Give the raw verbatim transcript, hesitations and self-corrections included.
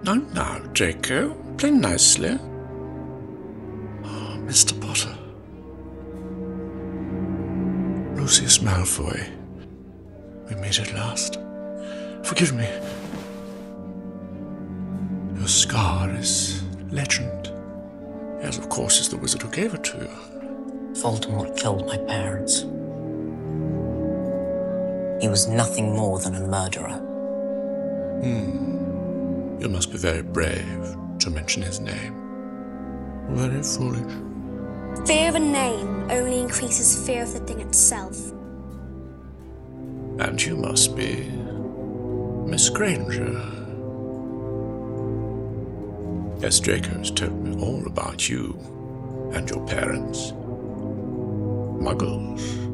Now, now, Draco, play nicely. Oh, Mister Potter. Lucius Malfoy. We meet at last. Forgive me. Your scar is legend. As, of course, is the wizard who gave it to you. Voldemort killed my parents. He was nothing more than a murderer. Hmm. You must be very brave to mention his name. Very foolish. Fear of a name only increases fear of the thing itself. And you must be Miss Granger. Yes, Draco's told me all about you and your parents. Muggles.